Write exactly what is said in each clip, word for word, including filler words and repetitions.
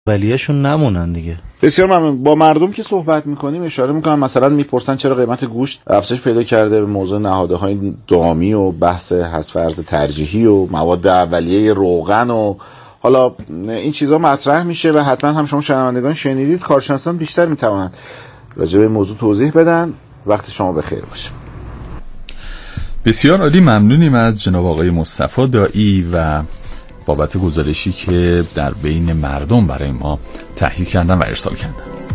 ولیشون نمونن دیگه. بسیار ممنون. با مردم که صحبت میکنیم اشاره میکنم مثلا میپرسن چرا قیمت گوشت افزایش پیدا کرده، به موضوع نهادهای دامی و بحث حذف ارز ترجیحی و مواد اولیه روغن و حالا این چیزا مطرح میشه و حتما هم شما شنوندگان شنیدید کارشناسان بیشتر میتوانند راجع به موضوع توضیح بدن. وقت شما بخیر باشه. بسیار عالی، ممنونیم از جناب آقای مصطفی دایی و بابت گزارشی که در بین مردم برای ما تهیه کردن و ارسال کردن.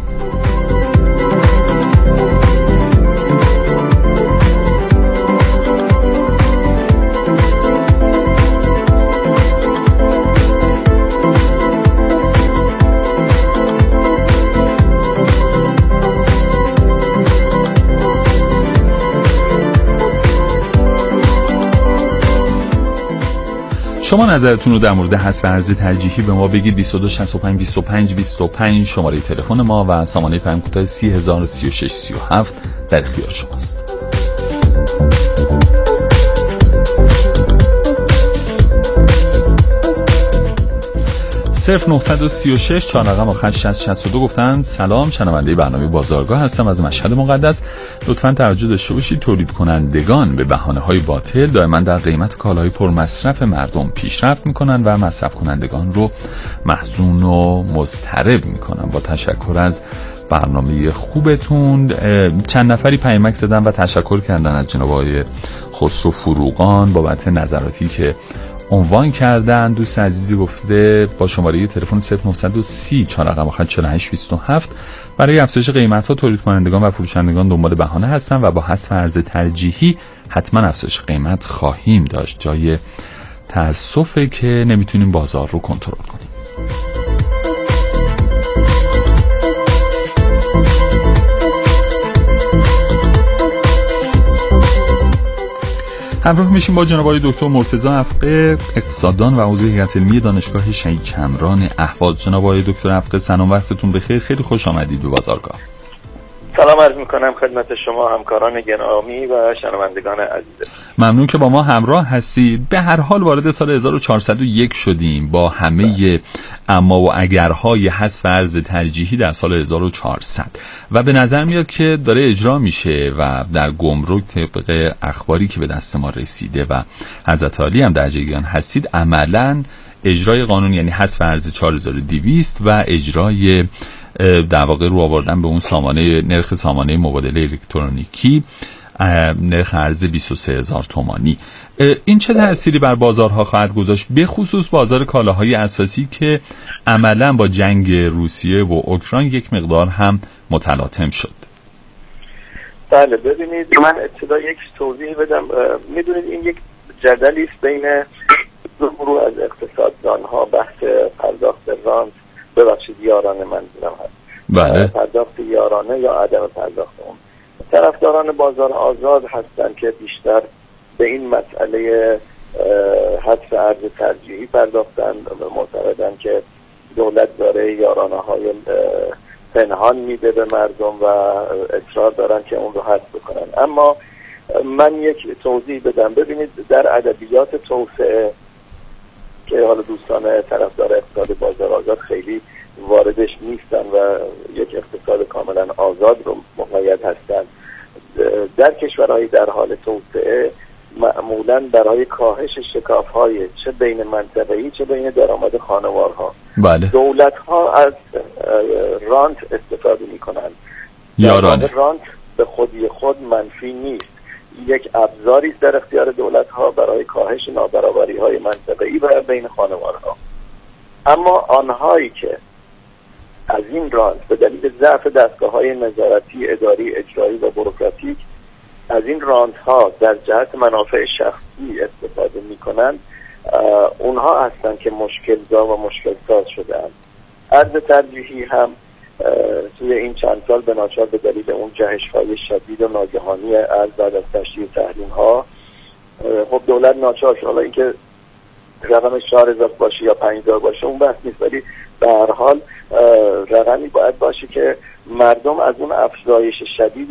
شما نظرتون رو در مورد حذف ارز ترجیحی به ما بگید. بیست و دو شصت و پنج بیست و پنج بیست و پنج شماره تلفن ما و سامانه پیام کوتاه سی هزار و سی و شش سی و هفت در اختیار شماست. صفر نه سه شش چهار رقم آخر شصت شصت و دو گفتن سلام، شنونده برنامه بازارگاه هستم از مشهد مقدس. لطفاً توجه داشته باشید تولید کنندگان به بهانه‌های باطل دائما در قیمت کالاهای پرمصرف مردم پیشرفت میکنن و مصرف کنندگان رو محزون و مضطرب میکنن. با تشکر از برنامه خوبتون. چند نفری پیامک زدن و تشکر کردن از جناب آقای خسرو فروغان بابت نظراتی که عنوان کردن. دوست عزیزی گفته با شماره تلفن صفر نه سه صفر چهار رقم آخر چهل و هشت بیست و هفت برای افزایش قیمت‌ها تولید کنندگان و فروشندگان دنبال بهانه هستن و با حذف ارز ترجیحی حتما افزایش قیمت خواهیم داشت. جای تأسفه که نمیتونیم بازار رو کنترل کنیم. همراه میشیم با جناب آقای دکتر مرتضی افقه، اقتصاددان و عضو هیئت علمی دانشگاه شهید چمران اهواز. جناب آقای دکتر افقه سلام، وقتتون بخیر، خیلی خوش آمدید به بازارگاه. سلام عرض میکنم خدمت شما همکاران گرامی و شنوندگان عزیز. ممنون که با ما همراه هستید. به هر حال وارد سال هزار و چهارصد و یک شدیم با همه اما و اگرهای حذف ارز ترجیحی در سال هزار و چهارصد و به نظر میاد که داره اجرا میشه و در گمرک طبق اخباری که به دست ما رسیده و حضرت عالی هم در جریان هستید عملاً اجرای قانون یعنی حذف ارز چهار هزار و دویست و اجرای در واقع رو آوردن به اون سامانه نرخ سامانه مبادله الکترونیکی نرخ ارز بیست و سه هزار تومانی. این چه تأثیری بر بازارها خواهد گذاشت، به خصوص بازار کالاهای اساسی که عملاً با جنگ روسیه و اوکراین یک مقدار هم متلاطم شد؟ بله ببینید من ابتدا یک توضیح بدم. میدونید این یک جدلی است بین دو گروه از اقتصاددانها، بحث پرداخت رانت، ببخشید یارانه منظورم هست، بله پرداخت یارانه یا عدم پرداخت اون. طرفداران بازار آزاد هستن که بیشتر به این مسئله حذف ارز ترجیحی پرداختن و معتقدن که دولت داره یارانه های پنهان میده به مردم و اصرار دارن که اون رو حذف بکنن. اما من یک توضیح بدم. ببینید در ادبیات توسعه که حالا دوستان طرفدار اقتصاد بازار آزاد خیلی واردش نیستن و یک اقتصاد کاملا آزاد رو مقید هستن، در کشورهای در حال توسعه معمولاً برای کاهش شکاف‌های چه بین منطقه‌ای چه بین درآمد خانوارها بله. دولت‌ها از رانت استفاده می‌کنند. یارانه رانت به خودی خود منفی نیست، یک ابزاری است در اختیار دولت‌ها برای کاهش نابرابری‌های منطقه‌ای و بین خانوارها. اما آنهایی که از این رانت به دلیل ضعف دستگاه‌های نظارتی، اداری، اجرایی و بوروکراتیک از این رانت ها در جهت منافع شخصی استفاده می‌کنند، اونها هستند که مشکل زا و مشکل ساز شده‌اند. ارز ترجیحی هم توی این چند سال به ناچار به دلیل اون جهش‌های شدید و ناگهانی ارز بعد از تشدید تحریم‌ها، خب دولت ناچار شد. حالا اینکه رقم چهار هزار باشه یا پنج هزار باشه اون بحث نیست، ولی به هر حال رقمی باید باشه که مردم از اون افزایش شدید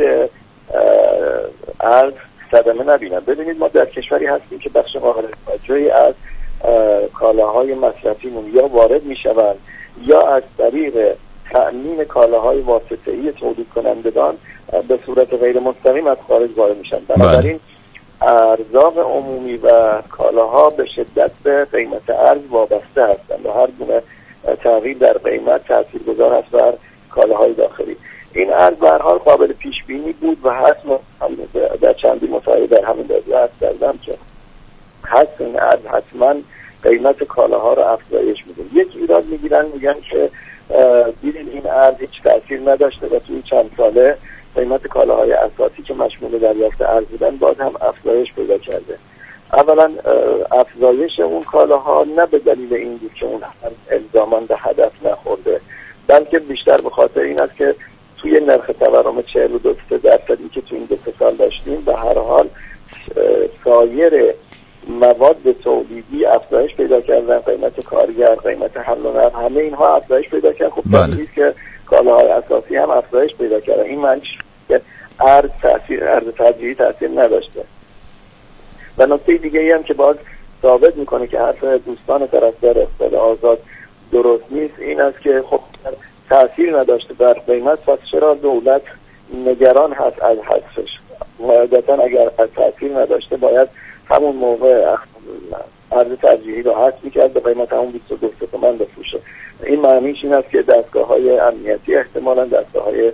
ارز صدمه نبینن. ببینید ما در کشوری هستیم که بخش قابل توجهی از کالاهای مصرفیمون یا وارد میشوند یا از طریق تأمین کالاهای واسطه‌ای تولید کنندگان به صورت غیر مستقیم از خارج وارد میشن. بنابراین ارزاق عمومی و کالاها به شدت به قیمت ارز وابسته هستند و هر گونه تغییر در قیمت تاثیرگذار است بر کالاهای داخلی. این ارز به هر حال قابل پیش بینی بود و هست. در چندی مصاحبه در همین باره عرض کردم که هست این ارز حتما قیمت کالاها را افزایش میده. یک ایراد میگیرن، میگن که دیدین این ارز هیچ تاثیر نداشته و توی چند ساله قیمت کالاهای اساسی که مشمول دریافت ارز بودن باز هم افزایش پیدا کرده. اولا افزایش اون کالاها نه به دلیل این بود که اون الزاما به هدف نخورده، بلکه بیشتر به خاطر این است که توی نرخ تورم چهل و دو درصدی که توی این دو سال داشتیم به هر حال سایر مواد تولیدی افزایش پیدا کردن، قیمت کارگر، قیمت حمل و نقل، همه اینها افزایش پیدا کرد. خب طبیعیه که کالاهای اساسی هم افزایش پیدا کردن. این معنی که ارز تاثیر ارز ترجیحی تاثیر نداشته. و نکته دیگه ای هم که باز ثابت میکنه که حرف دوستان طرفدار اقتصاد آزاد درست نیست این است که خب تاثیر نداشته بر قیمت، پس چرا دولت نگران هست از حذفش؟ قاعدتا اگر تاثیر نداشته باید همون موقع ارز ترجیحی رو حذف میکرد، به قیمت همون بیست و دو تومان بفروشه. این معنیش این است که دستگاه‌های امنیتی احتمالاً دستگاه‌های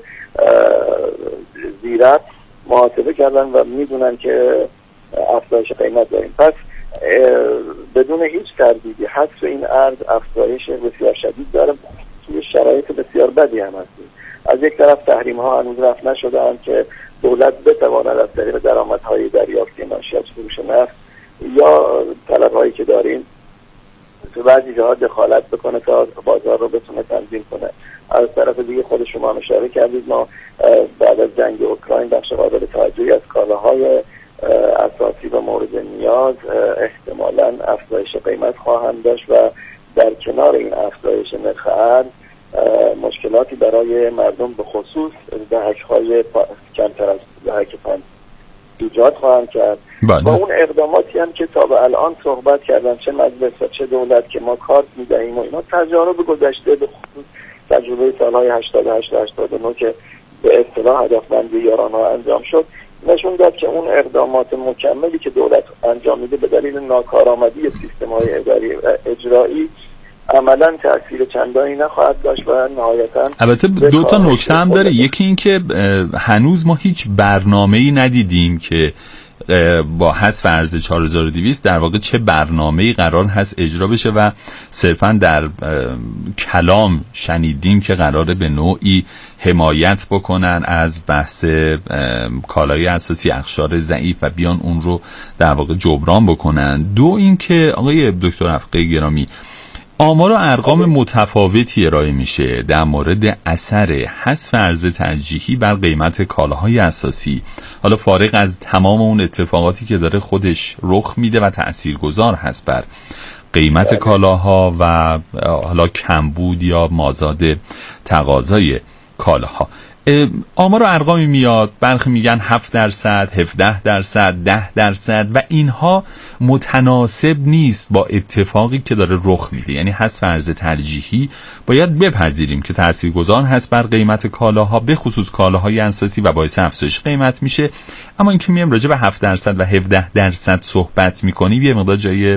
زیرت محاسبه کردن و میدونن که افزایش قیمت داریم. پس بدون هیچ تردیدی حذف این ارز افزایش بسیار شدید داره. توی شرایط بسیار بدی هم هستیم. از یک طرف تحریم ها هنوز رفع نشده‌اند که دولت بتواند از طریق درآمدهای دریافتی ناشی از فروش نفت یا طلب‌هایی که داریم تو بعضی جاها دخالت بکنه تا بازار رو بتونه تنظیم کنه. از طرف دیگه خود شما اشاره کردید ما بعد از جنگ اوکراین بخش قابل توجهی از کالاهای اساسی و مورد نیاز احتمالاً افزایش قیمت خواهند داشت و در کنار این افزایش نرخ ارز مشکلاتی برای مردم به خصوص دهک‌های کمتر از دهک پنج ایجاد خواهند کرد. بله. و اون اقداماتی هم که تا به الان صحبت کردن چه مجلس و چه دولت که ما کارت میدهیم و اینا تجارب گذشته به خصوص تجربه سالهای هشتاد و هشت و هشتاد و نه که به اصطلاح هدفمندی یارانه انجام شد نشون داد که اون اقدامات مکملی که دولت انجام میده به دلیل ناکارآمدی سیستم‌های اداری اجرایی عملاً تأثیر چندانی نخواهد داشت و نهایتاً البته دو تا نکته هم داره. یکی این که هنوز ما هیچ برنامه‌ای ندیدیم که با حذف ارز چهار هزار و دویست در واقع چه برنامه‌ای قرار هست اجرا بشه و صرفاً در کلام شنیدیم که قراره به نوعی حمایت بکنن از بحث کالای اساسی اقشار ضعیف و بیان اون رو در واقع جبران بکنن. دو اینکه آقای دکتر افقی گرامی آمار و ارقام متفاوتی ارائه میشه در مورد اثر حذف ارز ترجیحی بر قیمت کالاهای اساسی، حالا فارغ از تمام اون اتفاقاتی که داره خودش رخ میده و تاثیرگذار هست بر قیمت کالاها و حالا کمبود یا مازاد تقاضای کالاها. آمار و ارقامی میاد، برخی میگن هفت درصد، هفده درصد، ده درصد و اینها متناسب نیست با اتفاقی که داره رخ میده. یعنی حذف ارز ترجیحی باید بپذیریم که تاثیرگذار هست بر قیمت کالاها، به خصوص کالاهای اساسی و باعث افزایش قیمت میشه. اما اینکه میام راجع به هفت درصد و هفده درصد صحبت میکنیم یه مقدار جای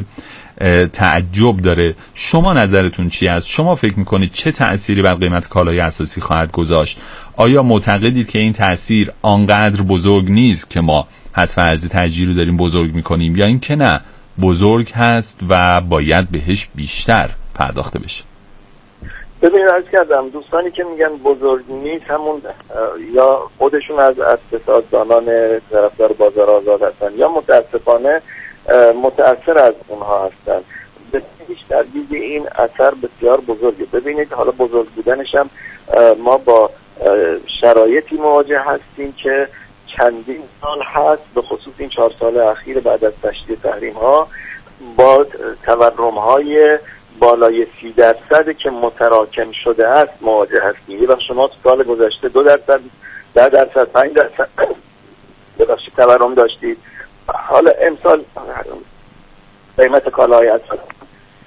تعجب داره. شما نظرتون چی است؟ شما فکر میکنید چه تأثیری بر قیمت کالای اساسی خواهد گذاشت؟ آیا معتقدید که این تأثیر آنقدر بزرگ نیست که ما حذف ارز ترجیحی رو داریم بزرگ میکنیم، یا اینکه نه بزرگ هست و باید بهش بیشتر پرداخته بشه؟ ببینید عرض کردم دوستانی که میگن بزرگ نیست همون یا خودشون از اقتصاددانان طرفدار بازار آزاد هستن یا متاسفانه متأثر از اونها هستن. به هیچ تردید این اثر بسیار بزرگه. ببینید حالا بزرگ بودنش هم ما با شرایطی مواجه هستیم که چندین سال هست، به خصوص این چهار سال اخیر بعد از تشدید تحریم ها با تورم های بالای سی درصد که متراکم شده است مواجه هستیم. یه وقت شما تو سال گذشته دو درصد، ده درصد، پنج درصد ببخشید تورم داشتید، حالا امسال قیمت کالاهای اساسی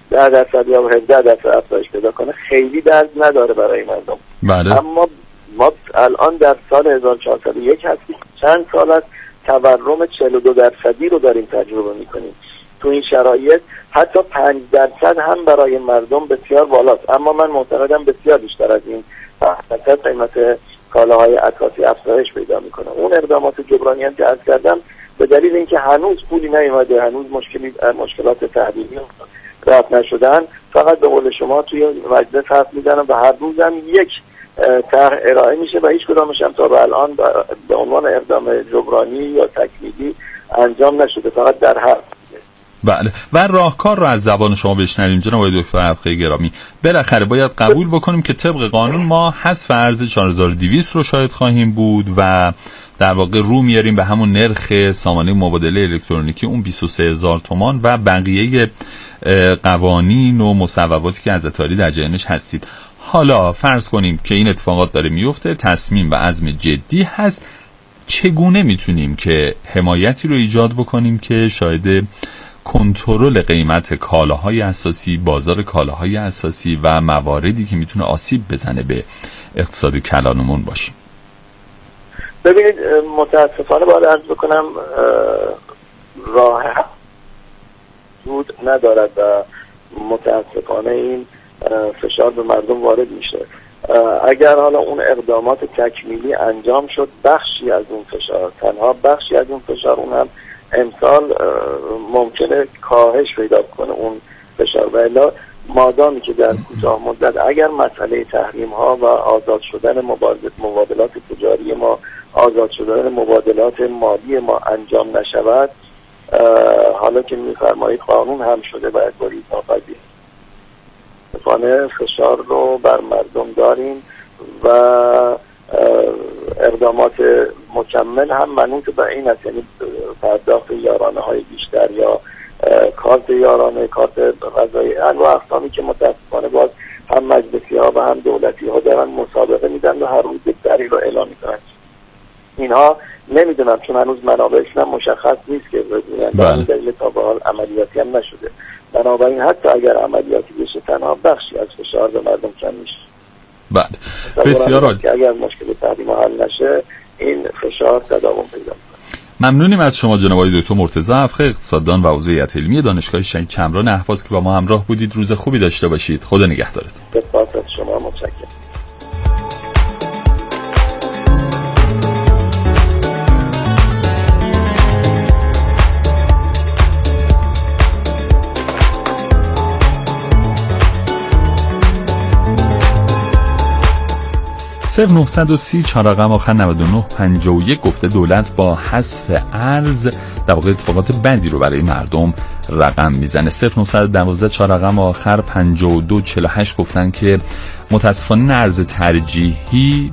ده درصد یا هفده درصد افزایش پیدا کنه خیلی درد نداره برای مردم. بله. اما ما الان در سال هزار و چهارصد و یک هستیم، چند سال از تورم چهل و دو درصدی رو داریم تجربه میکنیم. تو این شرایط حتی پنج درصد هم برای مردم بسیار بالاست، اما من معتقدم بسیار بیشتر از این درصد قیمت کالاهای اساسی افزایش پیدا میکنه. اون اقدامات جبرانی هم که عرض کردم به دلیل اینکه هنوز پولی نیومده، هنوز مشکلی مشکلات تحلیلی رفع نشدن، فقط به قول شما توی مجلس حرف میزنن و هر روز هم یک طرح ارائه میشه و هیچ کدامش هم تا به الان به عنوان اقدام جبرانی یا تکمیلی انجام نشده، فقط در حرف. بله. و راهکار رو از زبان شما بشنویم جناب آقای دکتر افقی گرامی. بالاخره باید قبول بکنیم که طبق قانون ما حذف ارز چهار هزار و دویست رو شاهد خواهیم بود و در واقع رو میاریم به همون نرخ سامانه مبادله الکترونیکی اون بیست و سه هزار تومان و بقیه قوانین و مصوباتی که از اتاری در جریانش هستید. حالا فرض کنیم که این اتفاقات داره میفته، تصمیم و عزم جدی هست، چگونه میتونیم که حمایتی رو ایجاد بکنیم که شاهد کنترل قیمت کالاهای اساسی، بازار کالاهای اساسی و مواردی که میتونه آسیب بزنه به اقتصاد کلانمون باشیم؟ ببینید متاسفانه باید عرض بکنم راه حل ندارد و متاسفانه این فشار به مردم وارد میشه. اگر حالا اون اقدامات تکمیلی انجام شد، بخشی از اون فشار، تنها بخشی از اون فشار، اون هم امسال ممکنه کاهش پیدا کنه اون فشار. و الا مادامی که در کوتاه مدت اگر مسئله تحریم ها و آزاد شدن مبادلات تجاری ما، آزاد شدن مبادلات مالی ما انجام نشود، حالا که میفرمایید قانون هم شده باید باید ناپذیر فشار رو بر مردم داریم و اقدامات مکمل هم منوط به این است، یعنی پرداخت یارانه های بیشتر یا کارت یارانه، کارت غذایی، انواع اقسامی که متاسفانه باز هم مجلسی ها و هم دولتی ها دارن مسابقه میدن و هر روز یک طریق رو اعلام میکنن. اینها نمیدونم چون هنوز منابعشون هم مشخص نیست که بزنن، دلیل تا به حال عملیاتی هم نشده. بنابراین حتی اگر عملیاتی بشه تنها بخشی از فشار به مردم کم میشه. بعد بسیار عالی. اگر مشکل تحریم حل نشه این فشار تداوم پیدا کنه. ممنونیم از شما جناب آقای دکتر مرتضی افقی، اقتصاددان و عضو هیئت علمی دانشگاه شهید کمران اهواز که با ما همراه بودید. روز خوبی داشته باشید. خدا نگهدارتون. سپاس از شما، متشکرم. صفر نه سه صفر چهار رقم آخر نود و نه پنجاه و یک گفته دولت با حذف ارز در واقع اتفاقات بدی رو برای مردم رقم میزنه. صفر نه یک دو چهار رقم آخر پنجاه و دو چهل و هشت گفتن که متاسفانه ارز ترجیحی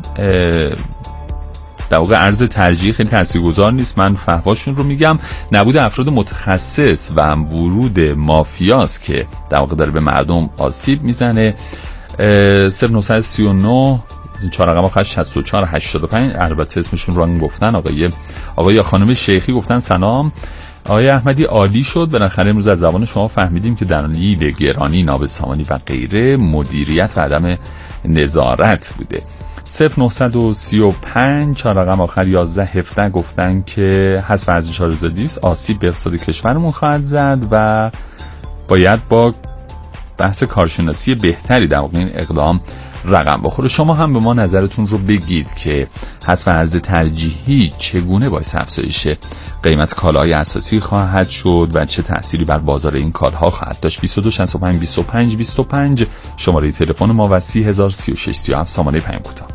در واقع ارز ترجیحی خیلی تاثیرگذار نیست. من فحواشون رو میگم، نبود افراد متخصص و هم ورود مافیاست که در واقع داره به مردم آسیب میزنه. صفر نه سه نه چهار رقم آخر شصت و چهار هشتاد و پنج البته اسمشون رو گفتن. آقای آقای یا خانم شیخی گفتن سلام آقای احمدی، عالی شد بالاخره امروز از زبان شما فهمیدیم که دلیل گرانی نابسامانی و غیره مدیریت و عدم نظارت بوده. صفر نه سه پنج چهار رقم آخر یازده هفده گفتن که حذف ارز چهار هزار و دویست آسیب به اقتصاد کشورمون خواهد زد و باید با بحث کارشناسی بهتری در واقع این اقدام رقم بخوره. شما هم به ما نظرتون رو بگید که حذف ارز ترجیحی چگونه باعث افزایش قیمت کالاهای اساسی خواهد شد و چه تأثیری بر بازار این کالاها خواهد داشت. بیست و دو شصت و پنج بیست و پنج بیست و پنج شماره تلفن ما و سی هزار و سی و شش سی و هفت سامانه پیام کوتاه.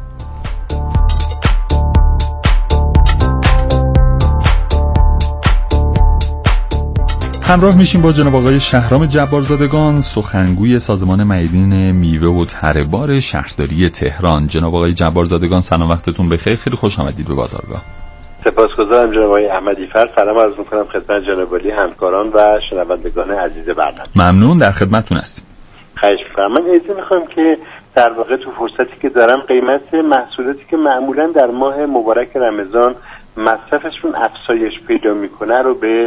همراه میشیم با جناب آقای شهرام جبارزادگان، سخنگوی سازمان معیدین میوه و تره‌بار شهرداری تهران. جناب آقای جبارزادگان سلام، وقتتون بخیر، خیلی خوش آمدید به بازارگاه. سپاسگزارم جناب آقای احمدی فر. سلام عرض می‌کنم خدمت جناب عالی همکاران و شنوندگان عزیز برنامه. ممنون، در خدمتتون هستیم. خواهش می‌کنم. من اجازه می‌خوام که در واقع تو فرصتی که دارم قیمت محصولاتی که معمولاً در ماه مبارک رمضان مصرفشون افزایش پیدا می‌کنه رو به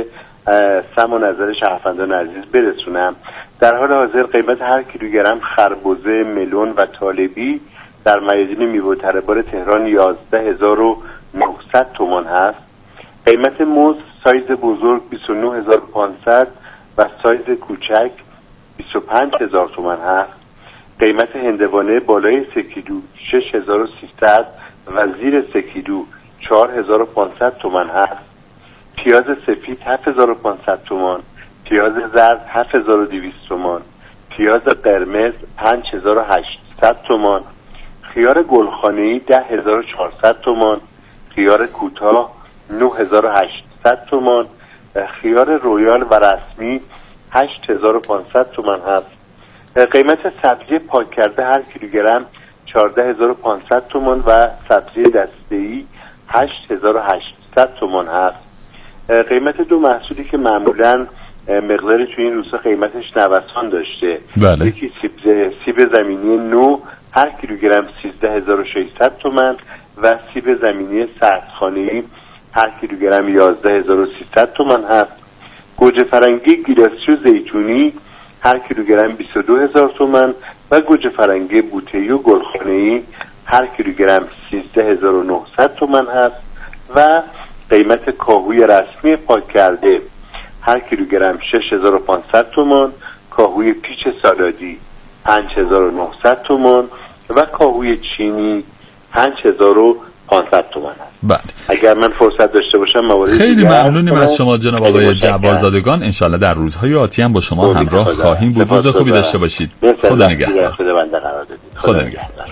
سم و نظر شهروندان عزیز برسونم. در حال حاضر قیمت هر کیلوگرم خربزه ملون و طالبی در میادین میوه تره بار تهران یازده هزار و نهصد تومان هست. قیمت موز سایز بزرگ بیست و نه هزار و پانصد و سایز کوچک بیست و پنج هزار تومان هست. قیمت هندوانه بالای سه کیلو شش هزار و سیصد و زیر سه کیلو چهار هزار و پانصد تومان هست. پیاز سفید هفت هزار و پانصد تومان، پیاز زرد هفت هزار و دویست تومان، پیاز قرمز پنج هزار و هشتصد تومان، خیار گلخانه‌ای ده هزار و چهارصد تومان، خیار کوتاه نه هزار و هشتصد تومان، خیار رویال و رسمی هشت هزار و پانصد تومان هست. قیمت سبزی پاک کرده هر کیلوگرم چهارده هزار و پانصد تومان و سبزی دسته‌ای هشت هزار و هشتصد تومان هست. قیمت دو محصولی که معمولاً مقداری توی این روزها قیمتش نوسان داشته، بله. یکی سیب, سیب زمینی نو هر کیلوگرم سیزده هزار و ششصد تومان و سیب زمینی سردخانه‌ای هر کیلوگرم یازده هزار و سیصد تومان هست. گوجه فرنگی گیلاسی و زیتونی هر کیلوگرم بیست و دو هزار تومان و گوجه فرنگی بوته‌ای و گلخانه‌ای هر کیلوگرم سیزده هزار و نهصد تومان هست و قیمت کاهوی رسمی پاک کرده هر کیلوگرم شش هزار و پانصد تومان، کاهوی پیچ سالادی پنج هزار و نهصد تومان و کاهوی چینی پنج هزار و پانصد تومان است. بله. اگر من فرصت داشته باشم موارد خیلی ممنونیم از شما جناب آقای جوادزادگان. انشالله در روزهای آتی هم با شما همراه خدا. خواهیم بود. روز خوبی داشته باشید. خدا نگهدار. خدا نگهدار.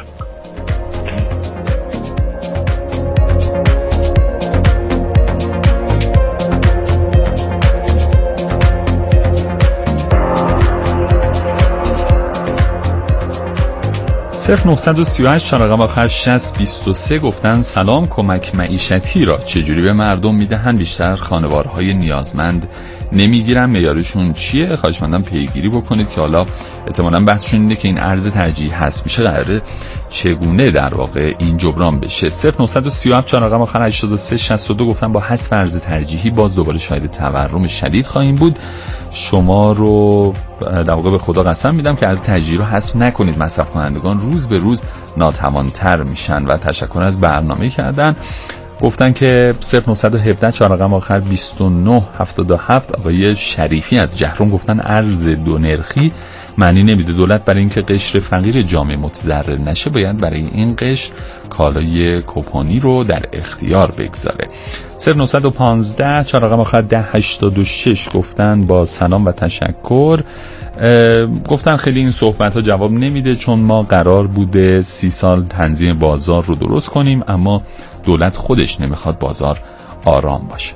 صفر نهصد و سی و هشت چهار رقم آخر شصت بیست و سه گفتن سلام، کمک معیشتی را چجوری به مردم میدهن؟ بیشتر خانوارهای نیازمند نمیگیرن، معیارشون چیه؟ خواهش مندم پیگیری بکنید که حالا احتمالاً بحثشون اینه که این ارز ترجیحی هست میشه قراره چگونه در واقع این جبران بشه. صفر نهصد و سی و هفت چهار رقم آخر هشتاد و سه شصت و دو گفتن با حذف ارز ترجیحی باز دوباره شاهد تورم شدید خواهیم بود. شما رو در واقع به خدا قسم میدم که از ترجیحی رو حذف نکنید. مصرف کنندگان روز به روز ناتوانتر میشن و تشکر از برنامه کردن. گفتن که صفر نهصد و هفده چهار رقم آخر بیست و نه هفتاد و هفت آقای شریفی از جهرم گفتن ارز دو نرخی معنی نمیده. دولت برای اینکه قشر فقیر جامعه متضرر نشه باید برای این قشر کالای کوپانی رو در اختیار بگذاره. صفر نهصد و پانزده چهار رقم آخر ده هشتاد و شش گفتن با سلام و تشکر. گفتن خیلی این صحبت ها جواب نمیده چون ما قرار بوده سی سال تنظیم بازار رو درست کنیم اما دولت خودش نمیخواد بازار آرام باشه.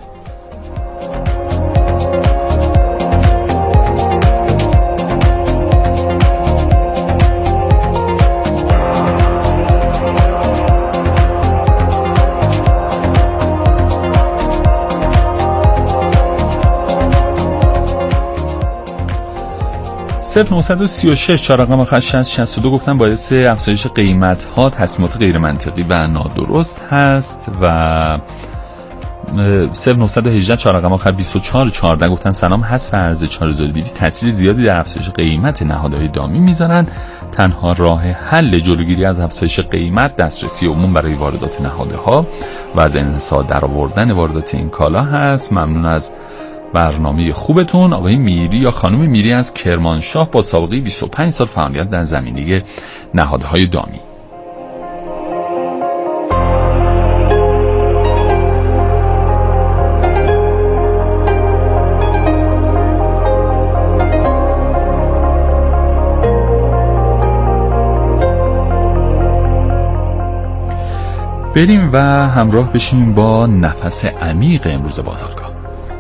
صفر نهصد و سی و شش چهار رقم آخر شصت شصت و دو گفتن باعث افزایش قیمت ها تصمیمات غیر منطقی و نادرست هست و صفر نهصد و هجده چهار رقم آخر بیست و چهار چهارده گفتن سلام، حذف ارز چهار هزار و دویست تاثیر زیادی در افزایش قیمت نهادهای دامی میذارن. تنها راه حل جلوگیری از افزایش قیمت دسترسی عموم برای واردات نهادها و از انحصار درآوردن واردات این کالا هست. ممنون از برنامه خوبتون. آقای میری یا خانم میری از کرمانشاه با سابقه بیست و پنج سال فعالیت در زمینه نهادهای دامی. بریم و همراه بشیم با نفس عمیق امروز بازارگاه.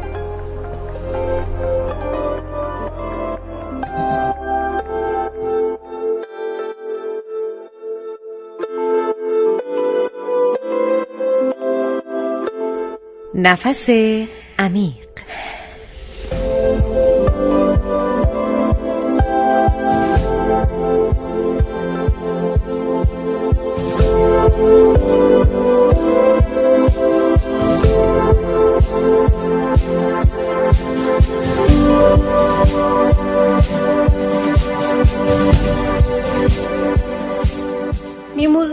نفس عمیق.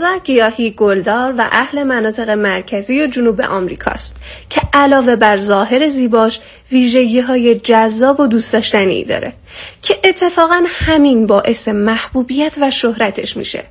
میموزا گیاهی گلدار و اهل مناطق مرکزی و جنوب آمریکاست که علاوه بر ظاهر زیباش ویژگی‌های جذاب و دوست داشتنی داره که اتفاقاً همین باعث محبوبیت و شهرتش میشه.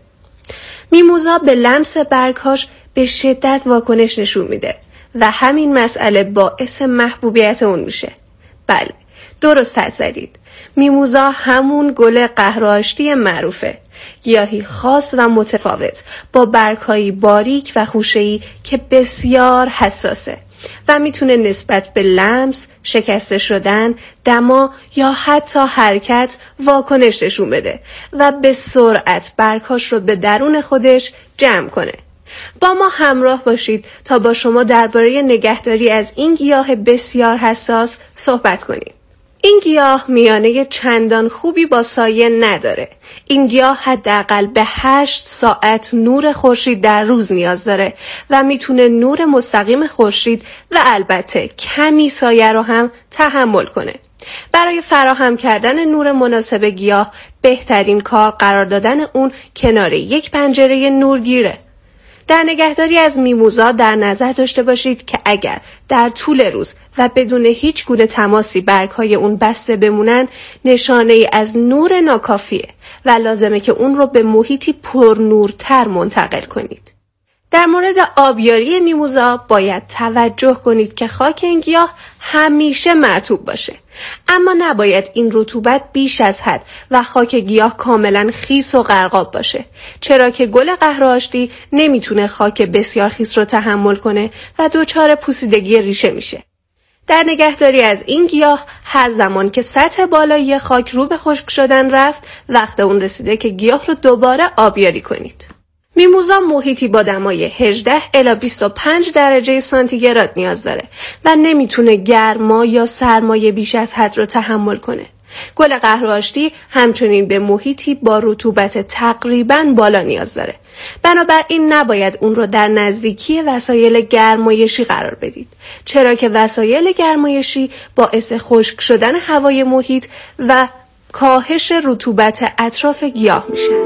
میموزا به لمس برگ‌هاش به شدت واکنش نشون میده و همین مسئله باعث محبوبیت اون میشه. بله، درست حدس زدید. میموزا همون گل قهرآشتی معروفه. گیاهی خاص و متفاوت با برگ‌های باریک و خوشه‌ای که بسیار حساسه و میتونه نسبت به لمس، شکسته شدن، دما یا حتی حرکت واکنش نشون بده و به سرعت برگ‌هاش رو به درون خودش جمع کنه. با ما همراه باشید تا با شما درباره نگهداری از این گیاه بسیار حساس صحبت کنیم. این گیاه میانه چندان خوبی با سایه نداره. این گیاه حداقل به هشت ساعت نور خورشید در روز نیاز داره و میتونه نور مستقیم خورشید و البته کمی سایه رو هم تحمل کنه. برای فراهم کردن نور مناسب گیاه بهترین کار قرار دادن اون کنار یک پنجره نورگیره. در نگهداری از میموزا در نظر داشته باشید که اگر در طول روز و بدون هیچ گونه تماسی برگ‌های اون بسته بمونن نشانه ای از نور ناکافیه و لازمه که اون رو به محیطی پر نورتر منتقل کنید. در مورد آبیاری میموزا باید توجه کنید که خاک این گیاه همیشه مرطوب باشه، اما نباید این رطوبت بیش از حد و خاک گیاه کاملا خیس و غرقاب باشه، چرا که گل قهرآشتی نمیتونه خاک بسیار خیس رو تحمل کنه و دچار پوسیدگی ریشه میشه. در نگهداری از این گیاه هر زمان که سطح بالایی خاک رو به خشک شدن رفت، وقت اون رسیده که گیاه رو دوباره آبیاری کنید. میموزا محیطی با دمای هجده الی بیست و پنج درجه سانتیگراد نیاز داره و نمیتونه گرما یا سرمایه بیش از حد رو تحمل کنه. گل قهرآشتی همچنین به محیطی با رطوبت تقریباً بالا نیاز داره. بنابراین نباید اون رو در نزدیکی وسایل گرمایشی قرار بدید، چرا که وسایل گرمایشی باعث خشک شدن هوای محیط و کاهش رطوبت اطراف گیاه میشن.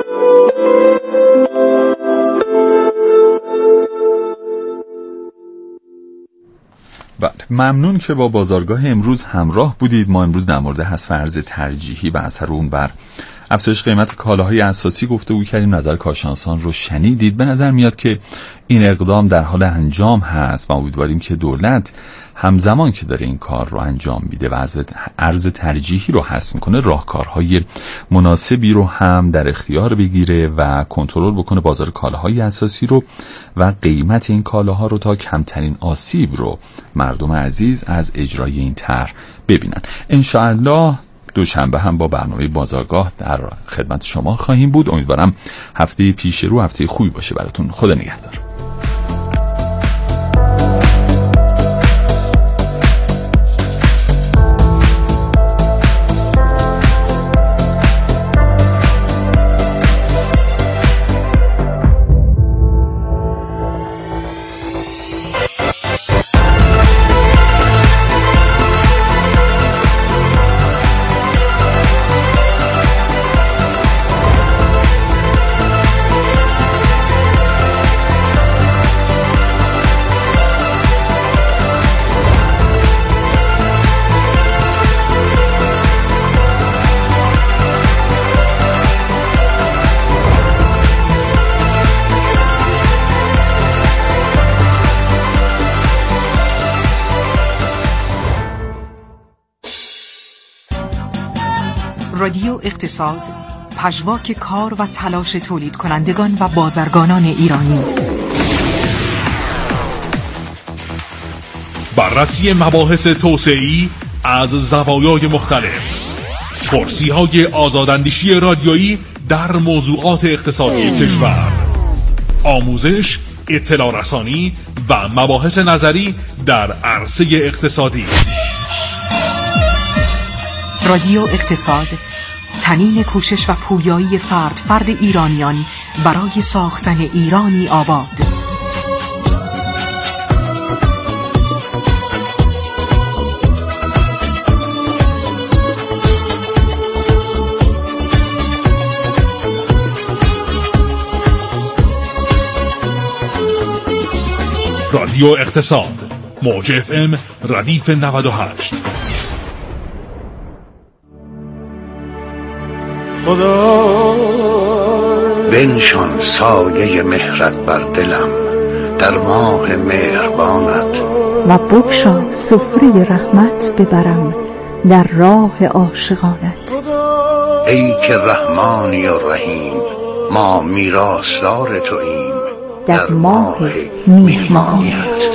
بله، ممنون که با بازارگاه امروز همراه بودید. ما امروز در مورد حذف ارز ترجیحی و اثر اون بر افزایش قیمت کالاهای اساسی گفتگو کردیم. نظر کارشناسان رو شنیدید. به نظر میاد که این اقدام در حال انجام هست و امیدواریم که دولت همزمان که داره این کار رو انجام میده و ارز ترجیحی رو حذف میکنه راهکارهای مناسبی رو هم در اختیار بگیره و کنترل بکنه بازار کالاهای اساسی رو و قیمت این کالاها رو تا کمترین آسیب رو مردم عزیز از اجرای این طرح ببینن. انشاءالله دوشنبه هم با برنامه بازارگاه در خدمت شما خواهیم بود. امیدوارم هفته پیش رو هفته خوبی باشه براتون. خدا نگهدار. رادیو اقتصاد، پژواک کار و تلاش تولید کنندگان و بازرگانان ایرانی. بررسی مباحث توسعه‌ای از زوایای مختلف، پرسی‌های آزاداندیشی رادیویی در موضوعات اقتصادی کشور، آموزش، اطلاع رسانی و مباحث نظری در عرصه اقتصادی. رادیو اقتصاد، تنین کوشش و پویایی فرد فرد ایرانیان برای ساختن ایرانی آباد. رادیو اقتصاد موج اف ام ردیف نود و هشت. خدا بنشان سایه مهرت بر دلم در ماه مهربانت و بگشا سفره رحمت ببرم در راه عاشقانت. ای که رحمانی و رحیم ما میراثدار توییم در ماه مهمانیت.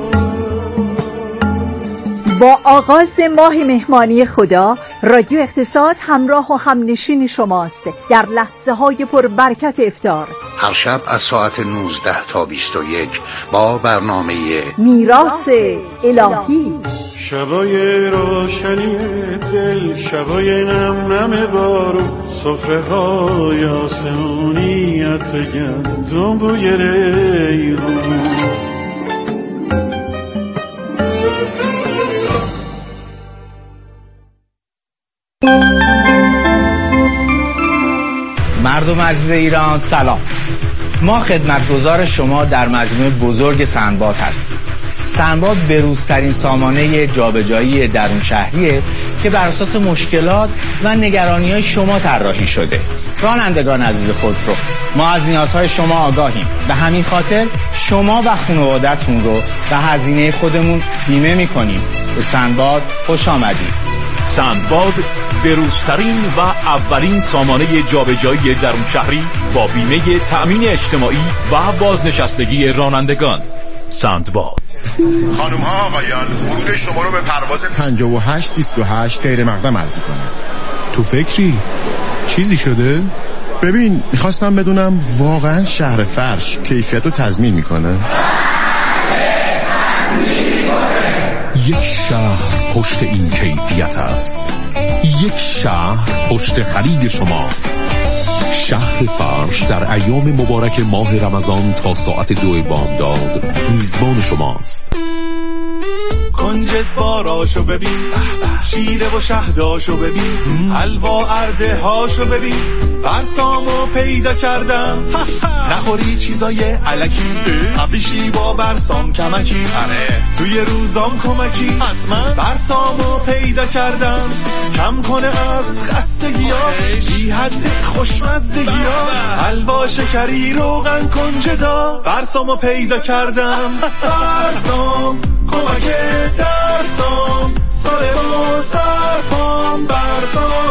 با آغاز ماه مهمانی خدا، رادیو اقتصاد همراه و همنشین شماست در لحظه های پر برکت افطار. هر شب از ساعت نوزده تا بیست و یک با برنامه میراث الهی. شبای روشنی دل، شبای نم نم بارو، سفره های آسمونی، عطر گندم بوی ریحون. مردم عزیز ایران سلام. ما خدمتگزار شما در مجموعه بزرگ سندباد هستیم. سندباد بروزترین سامانه جابجایی درون شهریه که بر اساس مشکلات و نگرانی‌های شما طراحی شده. رانندگان عزیز خودرو، ما از نیازهای شما آگاهیم. به همین خاطر شما و خانواده‌تون رو به هزینه خودمون بیمه می‌کنیم. به سندباد خوش آمدید. سندباد بروزترین و اولین سامانه جابجایی درون شهری با بیمه تأمین اجتماعی و بازنشستگی رانندگان. سندباد. خانم ها آقایان، ورود شما رو به پرواز پنجاه و هشت بیست و هشت غیر مقدم عرض می‌کنم. تو فکری؟ چیزی شده؟ ببین، میخواستم بدونم واقعا شهر فرش کیفیت رو تضمین میکنه؟ یک شهر پشت این کیفیت است. یک شهر پشت خرید شماست. شهر فرش در ایام مبارک ماه رمضان تا ساعت دو بامداد میزبان شماست. کنجد باراشو ببین، شیره و شهداشو ببین، حلوا ارده هاشو ببین، برسامو پیدا کردم. نخوری چیزای علکی، قبلیشی با برسام کمکی، توی روزام کمکی، حتما برسامو پیدا کردم. کم کنه از خستگی ها، بی حد خوشمزدگی ها، حلوا شکری روغن کنجدا، برسامو پیدا کردم. برسام کمک درسام، سال ما سرپام، برسام